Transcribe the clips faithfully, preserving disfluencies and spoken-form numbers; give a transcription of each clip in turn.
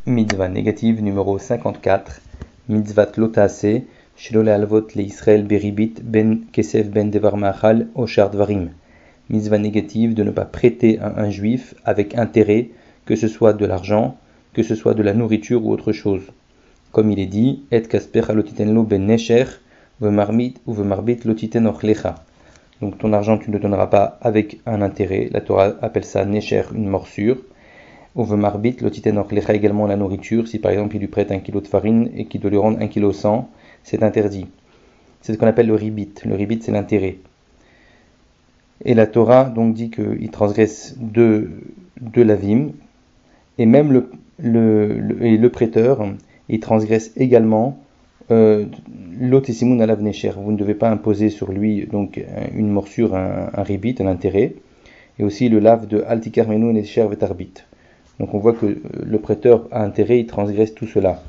Mitzvah négative numéro cinquante-quatre. Mitzvat lotase, shelo lehalvot le Israël beribit ben kesef ben devar ma'achal oshar dvarim. Mitzvah négative de ne pas prêter à un juif avec intérêt, que ce soit de l'argent, que ce soit de la nourriture ou autre chose. Comme il est dit, et kasper halotitenlo ben nesher, vemarbit ou vemarbit lotiten ochlecha. Donc ton argent tu ne le donneras pas avec un intérêt. La Torah appelle ça nesher, une morsure. Ou vemarbit lotiten ochlecha, également la nourriture. Si par exemple il lui prête un kilo de farine et qu'il doit lui rendre un kilo cent, c'est interdit. C'est ce qu'on appelle le ribit. Le ribit c'est l'intérêt. Et la Torah donc dit qu'il transgresse deux, deux lavim. Et même le, le, le, et le prêteur, il transgresse également euh, l'otesimun alav nesher. Vous ne devez pas imposer sur lui donc une morsure, un, un ribit, un intérêt. Et aussi le lave de altikar menu nesher vetarbit. Donc on voit que le prêteur a intérêt, il transgresse tout cela.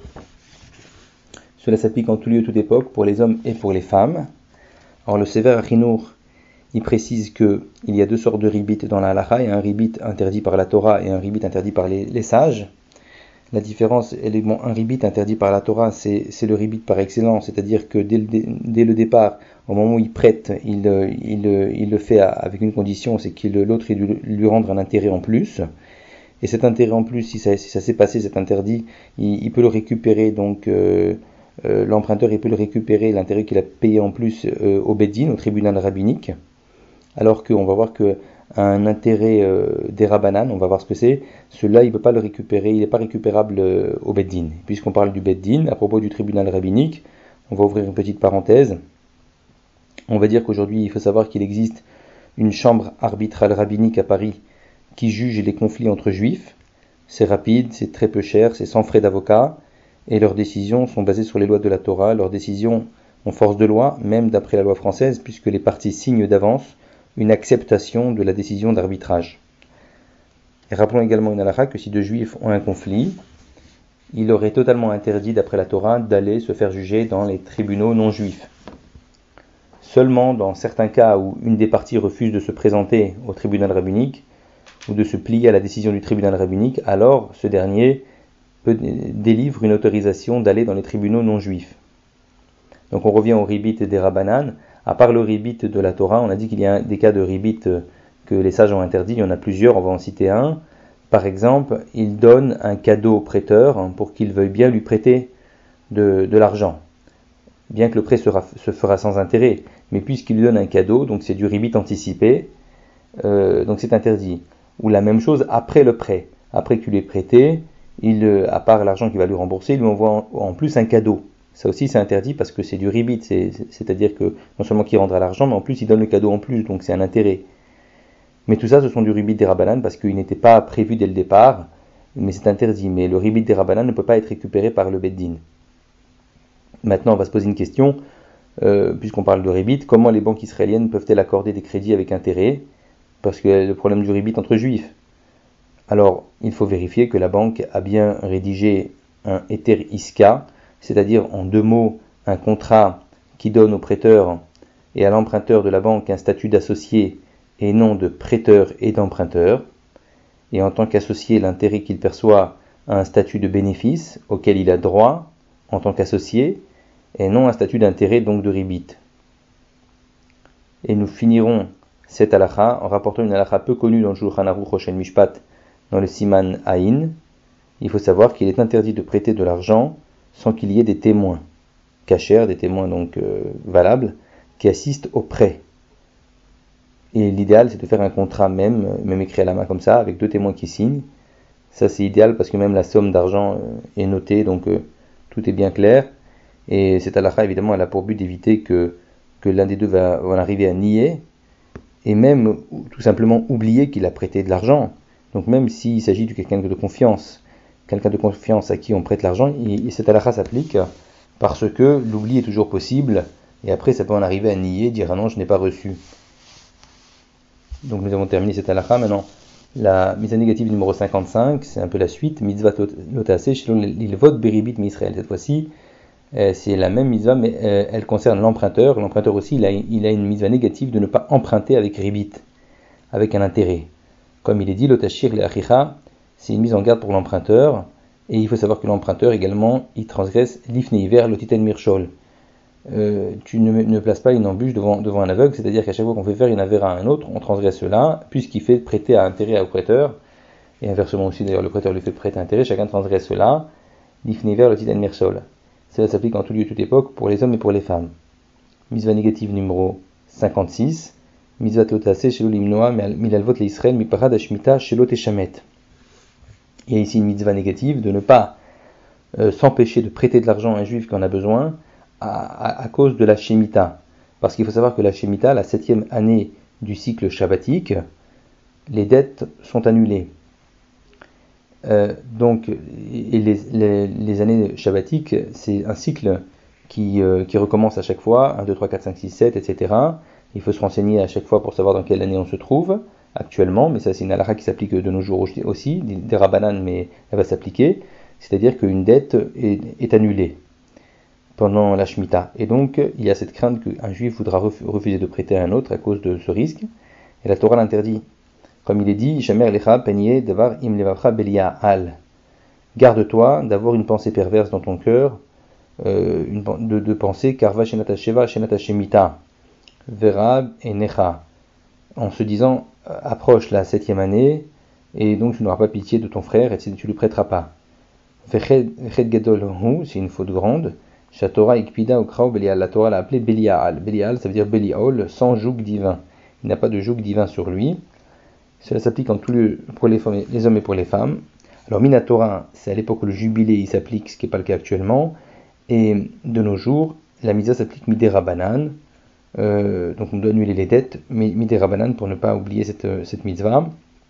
Cela s'applique en tout lieu, toute époque, pour les hommes et pour les femmes. Alors le Sefer Achinour, il précise qu'il y a deux sortes de ribit dans la halacha. Il y a un ribit interdit par la Torah et un ribit interdit par les, les sages. La différence, elle est, bon, un ribit interdit par la Torah, c'est, c'est le ribit par excellence, c'est-à-dire que dès le, dès le départ, au moment où il prête, il, il, il le fait avec une condition, c'est que l'autre il lui, lui rendre un intérêt en plus. Et cet intérêt en plus, si ça, si ça s'est passé, cet interdit, il, il peut le récupérer, donc euh, euh, l'emprunteur il peut le récupérer, l'intérêt qu'il a payé en plus euh, au Beddin, au tribunal rabbinique. Alors qu'on va voir qu'un intérêt euh, des Rabbanan, on va voir ce que c'est, celui-là il ne peut pas le récupérer, il n'est pas récupérable euh, au Beddin. Puisqu'on parle du Beddin, à propos du tribunal rabbinique, on va ouvrir une petite parenthèse. On va dire qu'aujourd'hui il faut savoir qu'il existe une chambre arbitrale rabbinique à Paris qui juge les conflits entre juifs. C'est rapide, c'est très peu cher, c'est sans frais d'avocat, et leurs décisions sont basées sur les lois de la Torah. Leurs décisions ont force de loi, même d'après la loi française, puisque les parties signent d'avance une acceptation de la décision d'arbitrage. Et rappelons également une halakha que si deux juifs ont un conflit, il aurait totalement interdit, d'après la Torah, d'aller se faire juger dans les tribunaux non juifs. Seulement dans certains cas où une des parties refuse de se présenter au tribunal rabbinique, ou de se plier à la décision du tribunal rabbinique, alors ce dernier peut délivre une autorisation d'aller dans les tribunaux non juifs. Donc on revient au ribit des Rabbanan. À part le ribit de la Torah, on a dit qu'il y a des cas de ribit que les sages ont interdits, il y en a plusieurs, on va en citer un. Par exemple, il donne un cadeau au prêteur pour qu'il veuille bien lui prêter de, de l'argent. Bien que le prêt sera, se fera sans intérêt, mais puisqu'il lui donne un cadeau, donc c'est du ribit anticipé, euh, donc c'est interdit. Ou la même chose après le prêt. Après que tu lui aies prêté, il, à part l'argent qu'il va lui rembourser, il lui envoie en, en plus un cadeau. Ça aussi c'est interdit parce que c'est du ribit, c'est, c'est-à-dire que non seulement qu'il rendra l'argent, mais en plus il donne le cadeau en plus, donc c'est un intérêt. Mais tout ça ce sont du ribit des Rabbanan parce qu'il n'était pas prévu dès le départ, mais c'est interdit. Mais le ribit des Rabbanan ne peut pas être récupéré par le Beddin. Maintenant on va se poser une question, euh, puisqu'on parle de ribit, comment les banques israéliennes peuvent-elles accorder des crédits avec intérêt? Parce qu'il y a le problème du ribit entre juifs. Alors il faut vérifier que la banque a bien rédigé un Heter Iska, c'est-à-dire en deux mots, un contrat qui donne au prêteur et à l'emprunteur de la banque un statut d'associé et non de prêteur et d'emprunteur. Et en tant qu'associé, l'intérêt qu'il perçoit a un statut de bénéfice auquel il a droit en tant qu'associé et non un statut d'intérêt, donc de ribit. Et nous finirons cette halakha en rapportant une halakha peu connue dans le Shulchan Aruch Hoshen Mishpat, dans le Siman Aïn. Il faut savoir qu'il est interdit de prêter de l'argent sans qu'il y ait des témoins cachers, des témoins donc euh, valables, qui assistent au prêt. Et l'idéal, c'est de faire un contrat même, même écrit à la main comme ça, avec deux témoins qui signent. Ça, c'est idéal parce que même la somme d'argent euh, est notée, donc euh, tout est bien clair. Et cette halakha, évidemment, elle a pour but d'éviter que, que l'un des deux va, va en arriver à nier, et même tout simplement oublier qu'il a prêté de l'argent. Donc même s'il s'agit de quelqu'un de confiance, quelqu'un de confiance à qui on prête l'argent, et cette halakha s'applique parce que l'oubli est toujours possible, et après ça peut en arriver à nier, dire ah non je n'ai pas reçu. Donc nous avons terminé cette halakha. Maintenant la mise négative numéro cinquante-cinq, c'est un peu la suite, mitzvah lotase shelo lilvot beribit mi-Israël. Cette fois-ci euh, c'est la même mitzvah, mais euh, elle concerne l'emprunteur. L'emprunteur aussi il a, il a une mitzvah négative de ne pas emprunter avec ribit, avec un intérêt. Comme il est dit, lotashir le achicha, c'est une mise en garde pour l'emprunteur, Et il faut savoir que l'emprunteur également, il transgresse l'ifnei vers le titan mirchol. Euh, tu ne, ne places pas une embûche devant, devant un aveugle, c'est-à-dire qu'à chaque fois qu'on fait faire une avéra à un autre, on transgresse cela, puisqu'il fait prêter à intérêt au prêteur, et inversement aussi d'ailleurs le prêteur lui fait prêter à intérêt, chacun transgresse cela, l'ifnei vers le titan mirchol. Cela s'applique en tout lieu, toute époque, pour les hommes et pour les femmes. Mitzvah négative numéro cinquante-six, Mitzvah lotase shelo limnoa milalvot leIsraël miparad hashmita shelo teshamet. Il y a ici une mitzvah négative de ne pas euh, s'empêcher de prêter de l'argent à un juif qui en a besoin à, à, à cause de la Shemitah. Parce qu'il faut savoir que la Shemitah, la septième année du cycle shabbatique, les dettes sont annulées. Euh, donc, et les, les, les années shabbatiques, c'est un cycle qui, euh, qui recommence à chaque fois, un, deux, trois, quatre, cinq, six, sept, et cetera. Il faut se renseigner à chaque fois pour savoir dans quelle année on se trouve actuellement, mais ça c'est une halakha qui s'applique de nos jours aussi, des rabbanan, mais elle va s'appliquer, c'est-à-dire qu'une dette est, est annulée pendant la Shemitah. Et donc, il y a cette crainte qu'un juif voudra refuser de prêter à un autre à cause de ce risque, et la Torah l'interdit. Comme il est dit, Shamer lecha penier devar im levavcha belia al. Garde-toi d'avoir une pensée perverse dans ton cœur, euh, une, de, de penser karva shenata sheva shenata shemita, verab et necha, en se disant approche la septième année et donc tu n'auras pas pitié de ton frère et tu ne le prêteras pas. Veched gadol hu, c'est une faute grande. Shatora ikpida ukrao belial, la Torah l'a appelé belial. Belial, ça veut dire belial, sans joug divin. Il n'a pas de joug divin sur lui. Cela s'applique en tout lieu pour les, femmes, les hommes et pour les femmes. Alors Minatora, c'est à l'époque où le jubilé il s'applique, ce qui n'est pas le cas actuellement. Et de nos jours, la mitzvah s'applique midera banan. Euh, donc on doit annuler les dettes, mais midera banan pour ne pas oublier cette, cette mitzvah.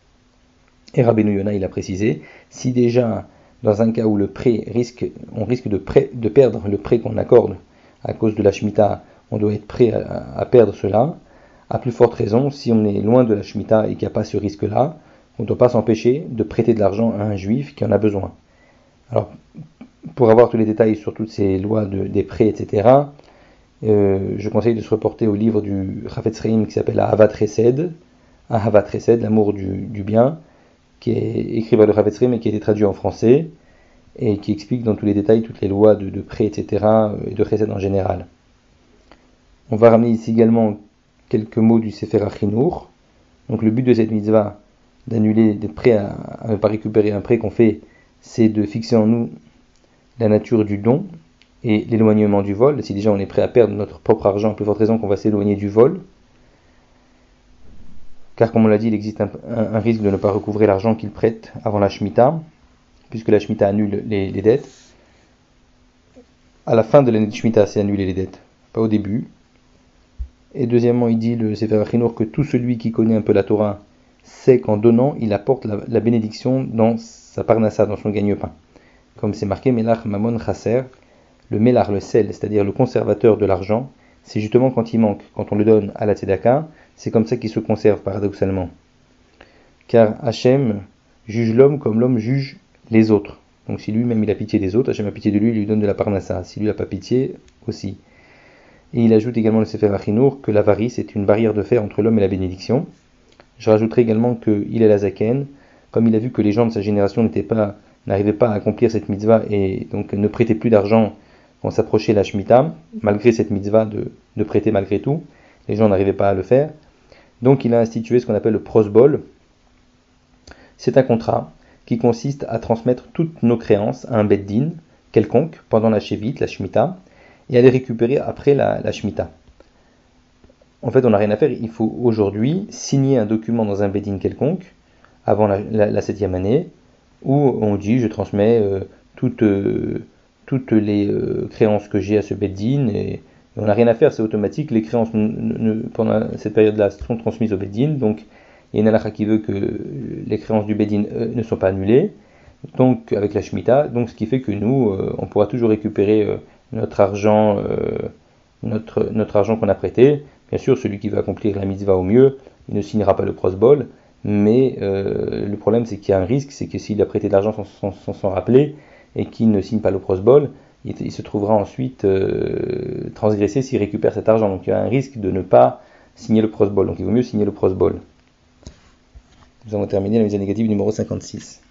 Et Rabbeinu Yona il a précisé, si déjà dans un cas où le prêt risque, on risque de, prêt, de perdre le prêt qu'on accorde à cause de la Shemitah, on doit être prêt à, à perdre cela. À plus forte raison, si on est loin de la Shemitah et qu'il n'y a pas ce risque-là, on ne doit pas s'empêcher de prêter de l'argent à un juif qui en a besoin. Alors, pour avoir tous les détails sur toutes ces lois de, des prêts, et cetera, euh, je conseille de se reporter au livre du Chafetz Chaim qui s'appelle Ahavat Chesed, Ahavat Chesed, l'amour du, du bien, qui est écrit par le Chafetz Chaim et qui a été traduit en français, et qui explique dans tous les détails toutes les lois de, de prêt, et cetera, et de Chesed en général. On va ramener ici également quelques mots du Sefer HaChinur. Donc le but de cette mitzvah, d'annuler, d'être prêt à, à ne pas récupérer un prêt qu'on fait, c'est de fixer en nous la nature du don et l'éloignement du vol. Si déjà on est prêt à perdre notre propre argent, à plus forte raison qu'on va s'éloigner du vol. Car comme on l'a dit, il existe un, un, un risque de ne pas recouvrer l'argent qu'il prête avant la Shemitah, puisque la Shemitah annule les, les dettes. À la fin de l'année de Shemitah, c'est annuler les dettes, pas au début. Et deuxièmement, il dit le Sefer HaChinur que tout celui qui connaît un peu la Torah sait qu'en donnant, il apporte la, la bénédiction dans sa parnassa, dans son gagne-pain. Comme c'est marqué, Melach Mamon Chaser, le Melach, le sel, c'est-à-dire le conservateur de l'argent, c'est justement quand il manque, quand on le donne à la Tzedaka, c'est comme ça qu'il se conserve paradoxalement. Car Hachem juge l'homme comme l'homme juge les autres. Donc si lui-même il a pitié des autres, Hachem a pitié de lui, il lui donne de la parnassa. Si lui n'a pas pitié, aussi. Et il ajoute également le Sefer HaChinur que l'avarice est une barrière de fer entre l'homme et la bénédiction. Je rajouterai également qu'il est la Zaken, comme il a vu que les gens de sa génération n'étaient pas, n'arrivaient pas à accomplir cette mitzvah et donc ne prêtaient plus d'argent quand s'approchait la Shemitah, malgré cette mitzvah de, de prêter malgré tout, les gens n'arrivaient pas à le faire. Donc il a institué ce qu'on appelle le prosbol. C'est un contrat qui consiste à transmettre toutes nos créances à un beddin quelconque pendant la Shevit, la Shemitah, et à les récupérer après la, la Shemitah. En fait, on n'a rien à faire, il faut aujourd'hui signer un document dans un beddin quelconque, avant la, la, la septième année, où on dit je transmets euh, toutes, euh, toutes les euh, créances que j'ai à ce beddin, et, et on n'a rien à faire, c'est automatique, les créances ne, ne, pendant cette période-là sont transmises au beddin, donc il y a une halakha qui veut que les créances du beddin euh, ne sont pas annulées, donc avec la Shemitah, donc ce qui fait que nous, euh, on pourra toujours récupérer euh, notre argent, euh, notre, notre argent qu'on a prêté. Bien sûr, celui qui veut accomplir la mitzvah au mieux, il ne signera pas le prosbol, mais euh, le problème c'est qu'il y a un risque, c'est que s'il a prêté de l'argent sans, sans, sans s'en rappeler, et qu'il ne signe pas le prosbol, il, il se trouvera ensuite euh, transgressé s'il récupère cet argent. Donc il y a un risque de ne pas signer le prosbol, donc il vaut mieux signer le prosbol. Nous avons terminé la mitzvah négative numéro cinquante-six.